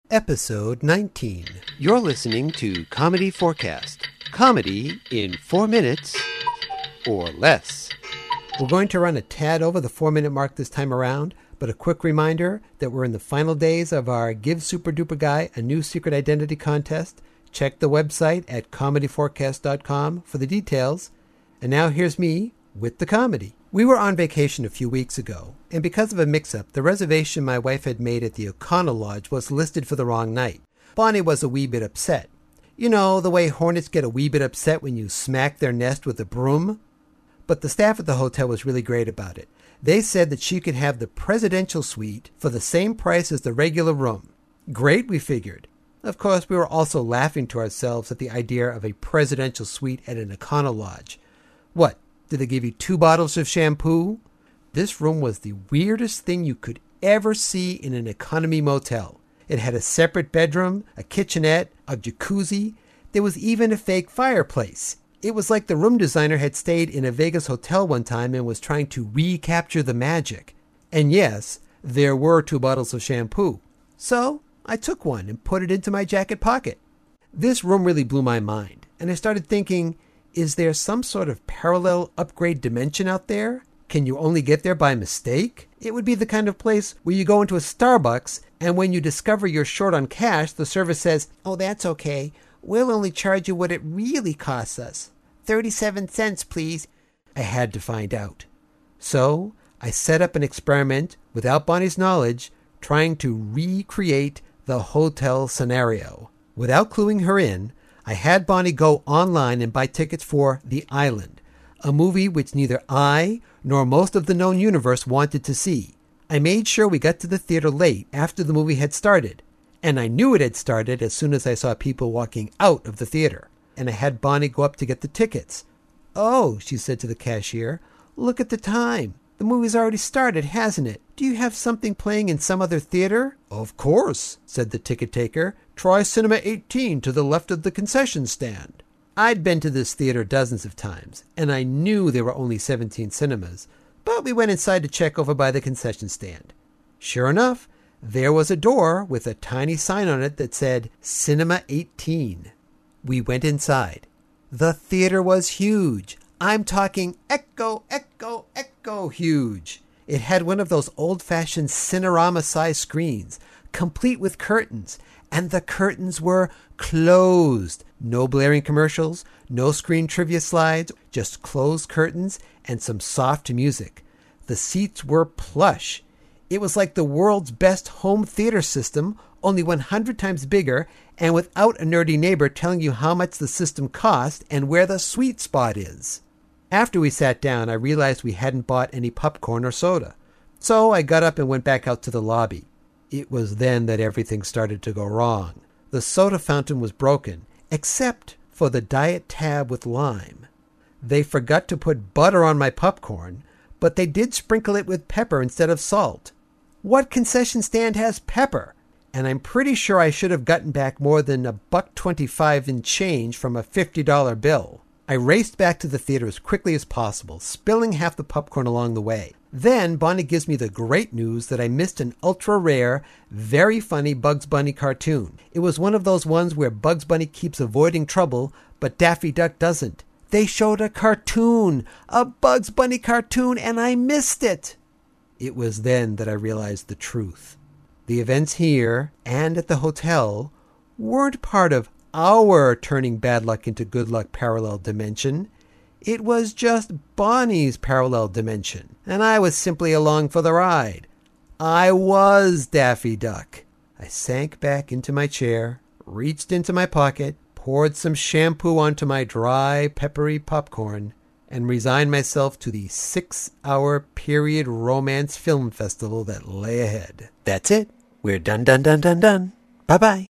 Episode 19. You're listening to Comedy Forecast. Comedy in 4 minutes or less. We're going to run a tad over the 4-minute mark this time around, but a quick reminder that we're in the final days of our Give Super Duper Guy a New Secret Identity contest. Check the website at comedyforecast.com for the details. And now here's me with the comedy. We were on vacation a few weeks ago, and because of a mix-up, the reservation my wife had made at the O'Connell Lodge was listed for the wrong night. Bonnie was a wee bit upset. You know, the way hornets get a wee bit upset when you smack their nest with a broom? But the staff at the hotel was really great about it. They said that she could have the presidential suite for the same price as the regular room. Great, we figured. Of course, we were also laughing to ourselves at the idea of a presidential suite at an O'Connell Lodge. What? Did they give you 2 bottles of shampoo? This room was the weirdest thing you could ever see in an economy motel. It had a separate bedroom, a kitchenette, a jacuzzi. There was even a fake fireplace. It was like the room designer had stayed in a Vegas hotel one time and was trying to recapture the magic. And yes, there were 2 bottles of shampoo. So I took one and put it into my jacket pocket. This room really blew my mind, and I started thinking, is there some sort of parallel upgrade dimension out there? Can you only get there by mistake? It would be the kind of place where you go into a Starbucks, and when you discover you're short on cash, the server says, "Oh, that's okay. We'll only charge you what it really costs us. 37 cents, please." I had to find out. So I set up an experiment without Bonnie's knowledge, trying to recreate the hotel scenario. Without cluing her in, I had Bonnie go online and buy tickets for The Island, a movie which neither I nor most of the known universe wanted to see. I made sure we got to the theater late after the movie had started, and I knew it had started as soon as I saw people walking out of the theater, and I had Bonnie go up to get the tickets. "Oh," she said to the cashier, "look at the time. The movie's already started, hasn't it? Do you have something playing in some other theater?" "Of course," said the ticket taker. "Try Cinema 18 to the left of the concession stand." I'd been to this theater dozens of times, and I knew there were only 17 cinemas, but we went inside to check over by the concession stand. Sure enough, there was a door with a tiny sign on it that said Cinema 18. We went inside. The theater was huge. I'm talking echo huge. It had one of those old-fashioned Cinerama-sized screens, complete with curtains, and the curtains were closed. No blaring commercials, no screen trivia slides, just closed curtains and some soft music. The seats were plush. It was like the world's best home theater system, only 100 times bigger, and without a nerdy neighbor telling you how much the system cost and where the sweet spot is. After we sat down, I realized we hadn't bought any popcorn or soda. So I got up and went back out to the lobby. It was then that everything started to go wrong. The soda fountain was broken, except for the diet tab with lime. They forgot to put butter on my popcorn, but they did sprinkle it with pepper instead of salt. What concession stand has pepper? And I'm pretty sure I should have gotten back more than $1.25 in change from a $50 bill. I raced back to the theater as quickly as possible, spilling half the popcorn along the way. Then Bonnie gives me the great news that I missed an ultra-rare, very funny Bugs Bunny cartoon. It was one of those ones where Bugs Bunny keeps avoiding trouble, but Daffy Duck doesn't. They showed a cartoon, a Bugs Bunny cartoon, and I missed it. It was then that I realized the truth. The events here and at the hotel weren't part of our turning bad luck into good luck parallel dimension. It was just Bonnie's parallel dimension, and I was simply along for the ride. I was Daffy Duck. I sank back into my chair, reached into my pocket, poured some shampoo onto my dry, peppery popcorn, and resigned myself to the 6-hour period romance film festival that lay ahead. That's it. We're done. Bye-bye.